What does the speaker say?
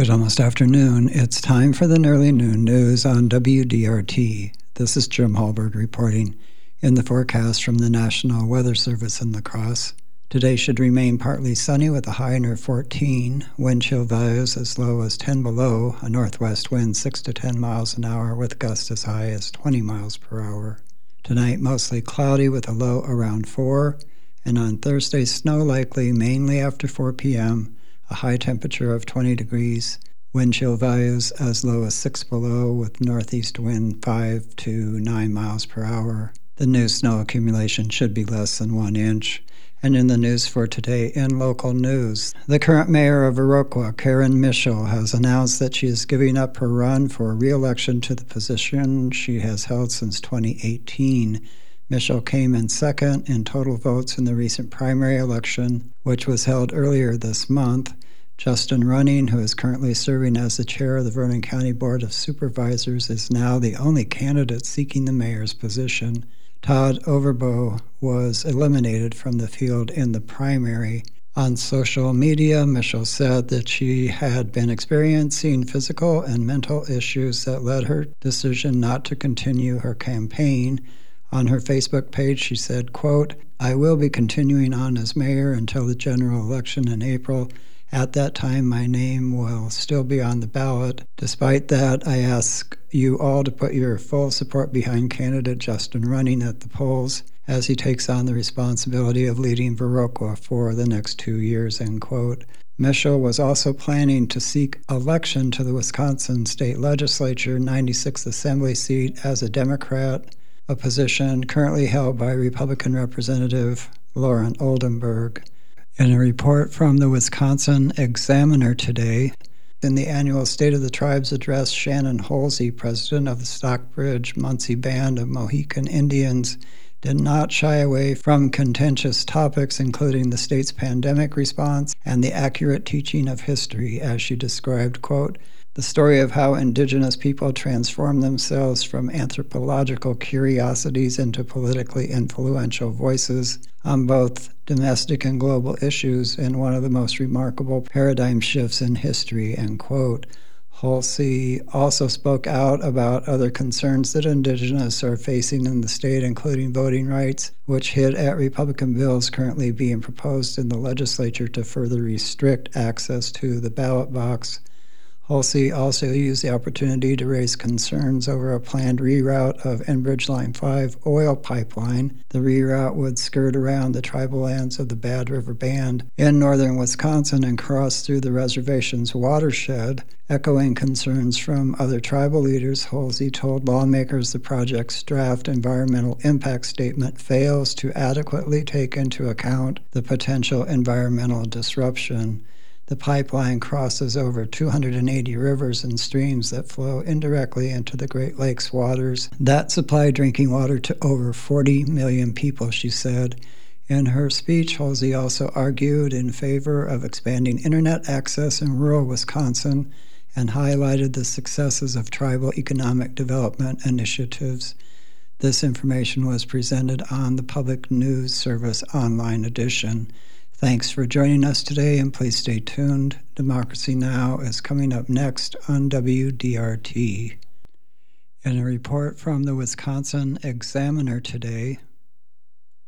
Good almost afternoon. It's time for the early noon news on WDRT. This is Jim Hallberg reporting. In the forecast from the National Weather Service in La Crosse, today should remain partly sunny with a high near 14, wind chill values as low as 10 below, a northwest wind 6 to 10 miles an hour with gusts as high as 20 miles per hour. Tonight mostly cloudy with a low around 4, and on Thursday snow likely mainly after 4 p.m., a high temperature of 20 degrees, wind chill values as low as 6 below with northeast wind 5 to 9 miles per hour. The new snow accumulation should be less than 1 inch. And in the news for today in local news, the current mayor of Viroqua, Karen Michel, has announced that she is giving up her run for re-election to the position she has held since 2018. Michel came in second in total votes in the recent primary election, which was held earlier this month. Justin Running, who is currently serving as the chair of the Vernon County Board of Supervisors, is now the only candidate seeking the mayor's position. Todd Overbo was eliminated from the field in the primary. On social media, Michel said that she had been experiencing physical and mental issues that led her decision not to continue her campaign. On her Facebook page, she said, quote, "I will be continuing on as mayor until the general election in April. At that time, my name will still be on the ballot. Despite that, I ask you all to put your full support behind candidate Justin Running at the polls as he takes on the responsibility of leading Viroqua for the next 2 years," end quote. Michel was also planning to seek election to the Wisconsin State Legislature 96th Assembly seat as a Democrat, a position currently held by Republican Representative Lauren Oldenburg. In a report from the Wisconsin Examiner today, in the annual State of the Tribes address, Shannon Holsey, president of the Stockbridge-Munsee Band of Mohican Indians, did not shy away from contentious topics, including the state's pandemic response and the accurate teaching of history, as she described, quote, "The story of how indigenous people transform themselves from anthropological curiosities into politically influential voices on both domestic and global issues in one of the most remarkable paradigm shifts in history," end quote. Holsey also spoke out about other concerns that indigenous are facing in the state, including voting rights, which hit at Republican bills currently being proposed in the legislature to further restrict access to the ballot box. Holsey also used the opportunity to raise concerns over a planned reroute of Enbridge Line 5 oil pipeline. The reroute would skirt around the tribal lands of the Bad River Band in northern Wisconsin and cross through the reservation's watershed. Echoing concerns from other tribal leaders, Holsey told lawmakers the project's draft environmental impact statement fails to adequately take into account the potential environmental disruption. The pipeline crosses over 280 rivers and streams that flow indirectly into the Great Lakes waters that supply drinking water to over 40 million people, she said. In her speech, Holsey also argued in favor of expanding internet access in rural Wisconsin and highlighted the successes of tribal economic development initiatives. This information was presented on the Public News Service online edition. Thanks for joining us today, and please stay tuned. Democracy Now! Is coming up next on WDRT. In a report from the Wisconsin Examiner today,